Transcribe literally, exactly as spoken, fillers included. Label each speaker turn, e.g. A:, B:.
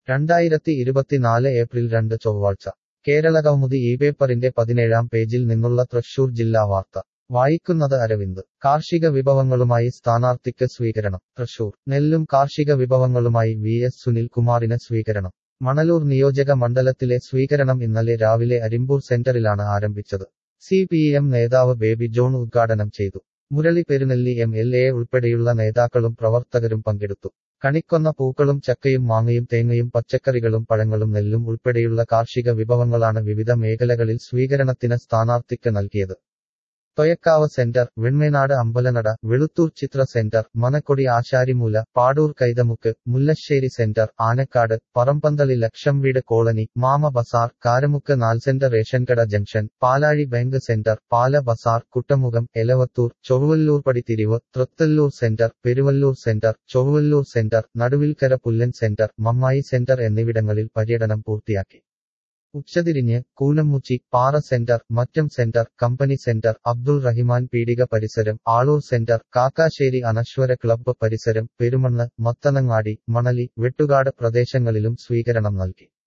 A: രണ്ടായിരത്തി ഇരുപത്തിനാല് ഏപ്രിൽ രണ്ട് ചൊവ്വാഴ്ച കേരളകൗമുദി ഈ പേപ്പറിന്റെ പതിനേഴാം പേജിൽ നിന്നുള്ള തൃശൂർ ജില്ലാ വാർത്ത വായിക്കുന്നത് അരവിന്ദ് കാർഷിക വിഭവങ്ങളുമായി സ്ഥാനാർത്ഥിക്ക് സ്വീകരണം തൃശൂർ നെല്ലും കാർഷിക വിഭവങ്ങളുമായി വി എസ് സുനിൽകുമാറിന് സ്വീകരണം മണലൂർ നിയോജക മണ്ഡലത്തിലെ സ്വീകരണം ഇന്നലെ രാവിലെ അരിമ്പൂർ സെന്ററിലാണ് ആരംഭിച്ചത് സി പി എം നേതാവ് ബേബി ജോൺ ഉദ്ഘാടനം ചെയ്തു Murali Perunnelli M L A ഉൾപ്പെടെയുള്ള നേതാക്കളും പ്രവർത്തകരും പങ്കെടുത്തു കണിക്കൊന്ന പൂക്കളും ചക്കയും മാങ്ങയും തേങ്ങയും പച്ചക്കറികളും പഴങ്ങളും നെല്ലും ഉൾപ്പെടെയുള്ള കാർഷിക വിഭവങ്ങളാണ് വിവിധ മേഖലകളിൽ സ്വീകരണത്തിന് സ്ഥാനാർത്ഥിക്ക് നൽകിയത് Thoyakkavu centre Venmenad Ambalanada Veluthur Chithra centre Manakkodi Asharimoola Padoor Kaithamukku Mullassery centre Anakkad Parambanthali Lakshamveedu colony Mama Bazar Karamukku നാൽസെന്റർ റേഷൻകട junction Palazhi bank centre Pala Bazar Kuttamukham Elavathur Chowallur Padithirivu Thrithallur centre Peruvallur centre Chowallur centre Naduvilkkara Pullan centre Mammayi centre എന്നിവിടങ്ങളിൽ പര്യടനം പൂർത്തിയാക്കി ഉച്ചതിരിഞ്ഞ് Koonamoochi Para centre Mattam centre company centre Abdul Rahiman പീടിക പരിസരം ആളൂർ സെന്റർ കാക്കാശ്ശേരി അനശ്വര ക്ലബ്ബ് പരിസരം പെരുമണ്ണ് മത്തനങ്ങാടി മണലി വെട്ടുകാട് പ്രദേശങ്ങളിലും സ്വീകരണം നൽകി